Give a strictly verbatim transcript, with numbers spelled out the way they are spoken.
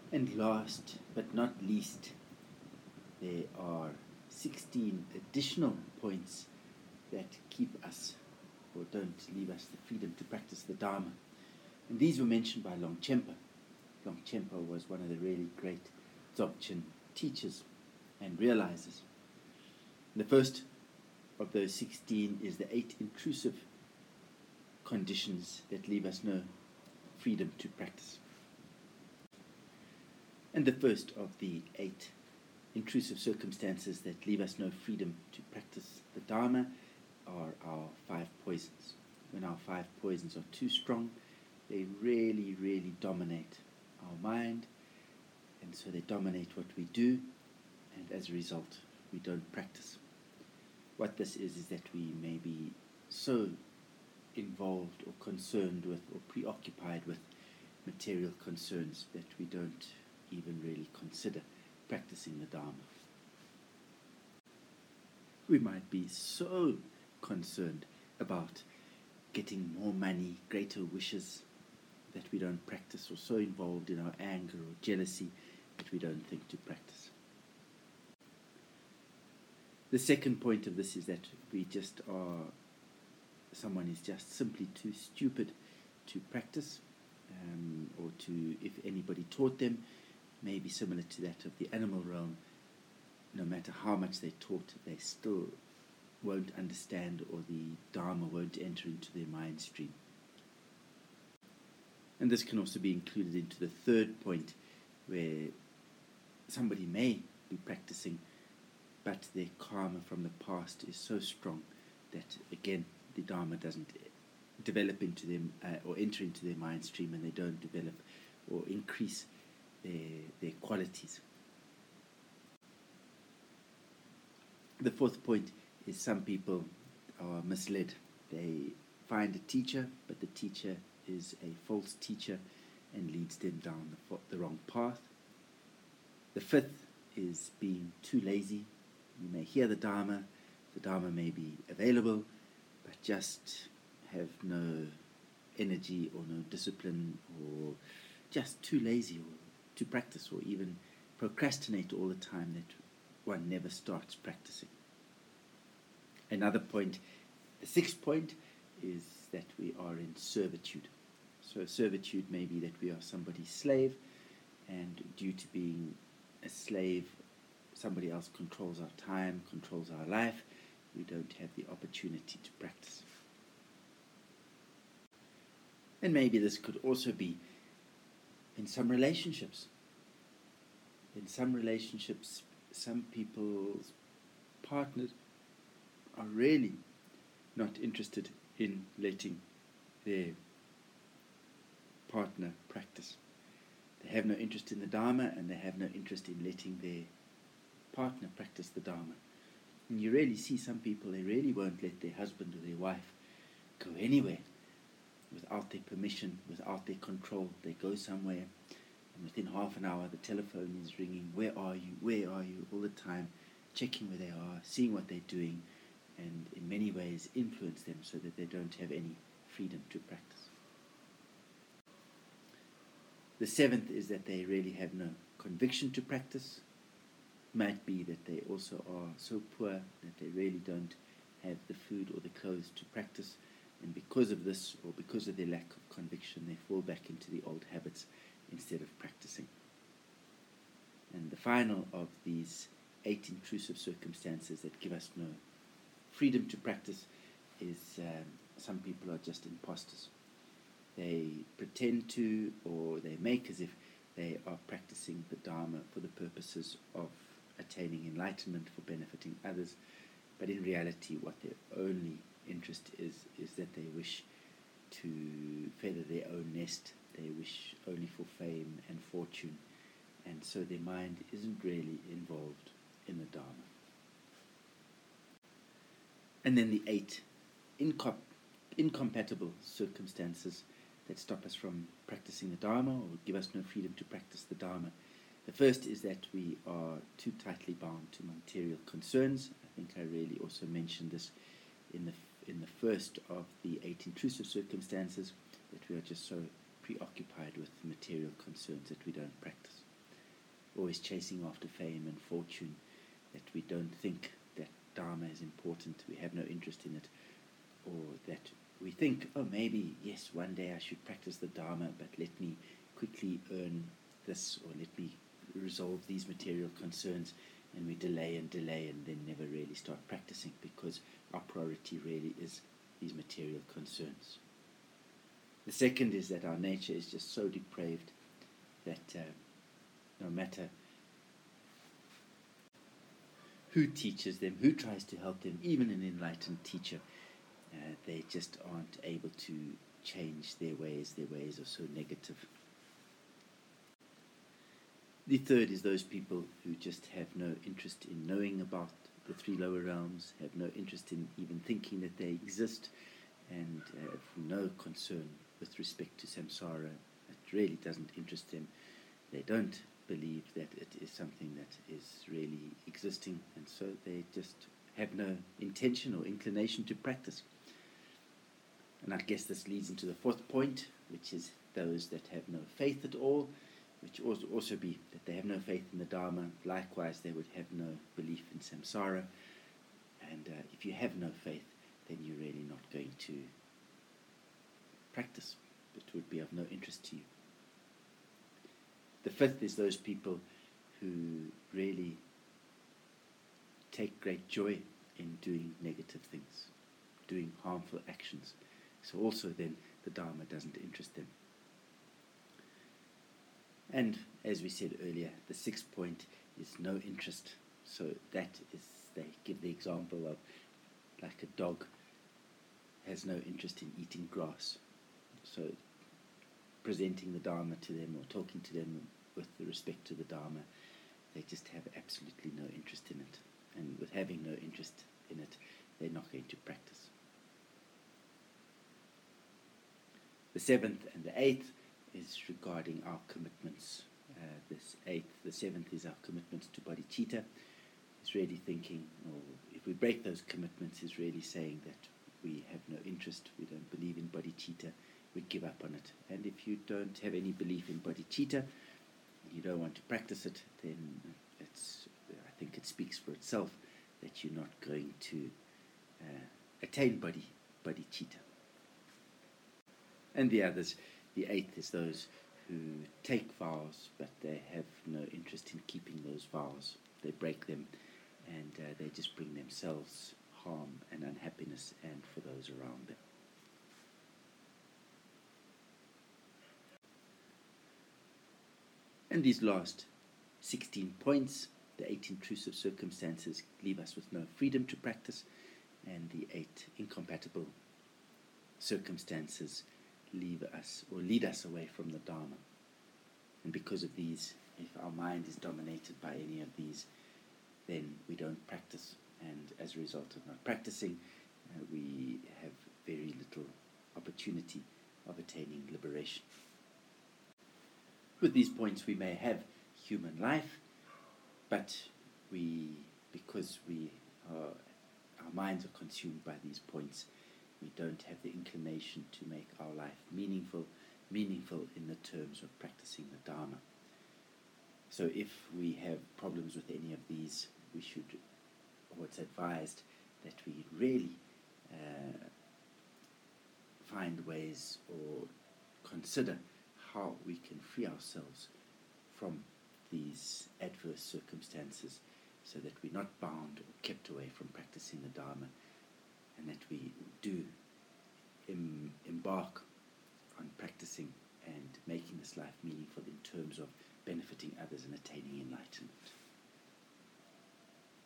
And last but not least, there are sixteen additional points that keep us or don't leave us the freedom to practice the Dharma. And these were mentioned by Longchenpa. Longchenpa was one of the really great Dzogchen teachers and realizers. The first of those sixteen is the eight intrusive conditions that leave us no freedom to practice. And the first of the eight intrusive circumstances that leave us no freedom to practice the Dharma are our five poisons. When our five poisons are too strong, they really, really dominate our mind, and so they dominate what we do, and as a result, we don't practice. What this is, is that we may be so involved or concerned with or preoccupied with material concerns that we don't even really consider practicing the Dharma. We might be so concerned about getting more money, greater wishes, that we don't practice, or so involved in our anger or jealousy that we don't think to practice. The second point of this is that we just are, someone is just simply too stupid to practice, um, or to, if anybody taught them, maybe similar to that of the animal realm. No matter how much they taught, they still won't understand, or the Dharma won't enter into their mind stream. And this can also be included into the third point, where somebody may be practicing, but their karma from the past is so strong that, again, the Dharma doesn't develop into them uh, or enter into their mind stream, and they don't develop or increase their, their qualities. The fourth point is some people are misled. They find a teacher, but the teacher is a false teacher and leads them down the, the wrong path. The fifth is being too lazy. You may hear the Dharma, the Dharma may be available, but just have no energy or no discipline, or just too lazy or to practice, or even procrastinate all the time that one never starts practicing. Another point, the sixth point, is that we are in servitude. So servitude may be that we are somebody's slave, and due to being a slave, somebody else controls our time, controls our life. We don't have the opportunity to practice. And maybe this could also be in some relationships. In some relationships, some people's partners are really not interested in letting their partner practice. They have no interest in the Dharma, and they have no interest in letting their partner practice the Dharma. And you really see some people, they really won't let their husband or their wife go anywhere without their permission, without their control. They go somewhere, and within half an hour the telephone is ringing. Where are you? Where are you? All the time, checking where they are, seeing what they're doing, and in many ways influence them so that they don't have any freedom to practice. The seventh is that they really have no conviction to practice. Might be that they also are so poor that they really don't have the food or the clothes to practice, and because of this, or because of their lack of conviction, they fall back into the old habits instead of practicing. And the final of these eight intrusive circumstances that give us no freedom to practice is um, some people are just imposters. They pretend to, or they make as if they are practicing the Dharma for the purposes of attaining enlightenment, for benefiting others, but in reality what their only interest is, is that they wish to feather their own nest. They wish only for fame and fortune, and so their mind isn't really involved in the Dharma. And then the eight incom- incompatible circumstances that stop us from practicing the Dharma, or give us no freedom to practice the Dharma. The first is that we are too tightly bound to material concerns. I think I really also mentioned this in the in the first of the eight intrusive circumstances, that we are just so preoccupied with material concerns that we don't practice. always chasing after fame and fortune, that we don't think that Dharma is important, we have no interest in it, or that we think, oh, maybe, yes, one day I should practice the Dharma, but let me quickly earn this, or let me resolve these material concerns, and we delay and delay and then never really start practicing because our priority really is these material concerns. The second is that our nature is just so depraved that uh, no matter who teaches them, who tries to help them, even an enlightened teacher, uh, they just aren't able to change their ways. Their ways are so negative. The third is those people who just have no interest in knowing about the three lower realms, have no interest in even thinking that they exist, and uh, have no concern with respect to samsara. It really doesn't interest them. They don't believe that it is something that is really existing, and so they just have no intention or inclination to practice. And I guess this leads into the fourth point, which is those that have no faith at all, which also also be that they have no faith in the Dharma. Likewise, they would have no belief in samsara. And uh, if you have no faith, then you're really not going to practice. It would be of no interest to you. The fifth is those people who really take great joy in doing negative things, doing harmful actions. So also then the Dharma doesn't interest them. And as we said earlier, the sixth point is no interest. So that is, they give the example of like a dog has no interest in eating grass. So presenting the Dharma to them or talking to them with respect to the Dharma, they just have absolutely no interest in it. And with having no interest in it, they're not going to practice. The seventh and the eighth is regarding our commitments. Uh, this eighth, the seventh is our commitments to bodhicitta. It's really thinking, or if we break those commitments, is really saying that we have no interest, we don't believe in bodhicitta, we give up on it. And if you don't have any belief in bodhicitta, and you don't want to practice it, then it's, I think it speaks for itself that you're not going to uh, attain bodhi, bodhicitta. And the others, the eighth is those who take vows, but they have no interest in keeping those vows. They break them, and uh, they just bring themselves harm and unhappiness, and for those around them. And these last sixteen points, the eight intrusive circumstances, leave us with no freedom to practice, and the eight incompatible circumstances leave us or lead us away from the Dharma. And because of these, if our mind is dominated by any of these, then we don't practice, and as a result of not practicing, uh, we have very little opportunity of attaining liberation. With these points we may have human life, but we, because we are, our minds are consumed by these points, we don't have the inclination to make our life meaningful, meaningful in the terms of practicing the Dharma. So if we have problems with any of these, we should, or it's advised that we really uh, find ways or consider how we can free ourselves from these adverse circumstances so that we're not bound or kept away from practicing the Dharma, and that we do em- embark on practicing and making this life meaningful in terms of benefiting others and attaining enlightenment.